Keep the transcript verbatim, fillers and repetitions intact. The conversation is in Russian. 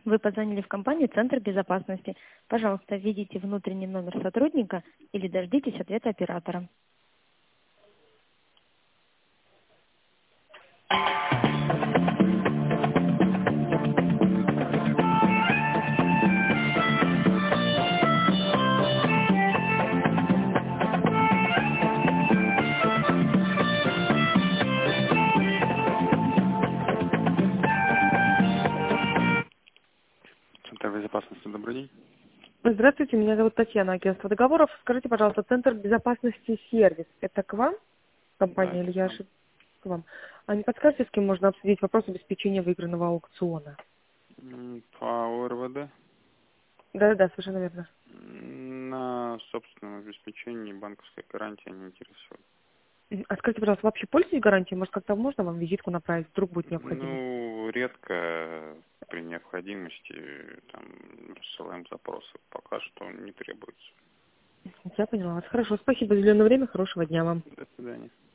Вы позвонили в компанию «Центр безопасности». Пожалуйста, введите внутренний номер сотрудника или дождитесь ответа оператора. Центр безопасности, добрый день. Здравствуйте, меня зовут Татьяна, агентство договоров. Скажите, пожалуйста, Центр безопасности сервис, это к вам, Да, компания, это или к я нам. ошиб- к вам? А не подскажете, с кем можно обсудить вопрос обеспечения выигранного аукциона? М, По ОРВД Да-да-да, совершенно верно. м, на собственном обеспечении банковской гарантии не интересует. Мгм. А скажите, пожалуйста, вообще пользуетесь гарантией? Может, как-то можно вам визитку направить, вдруг будет необходимость? Ну, редко при необходимости там рассылаем запросы. Пока что не требуется. Я поняла вас. Хорошо, спасибо за уделенное время, хорошего дня вам. До свидания.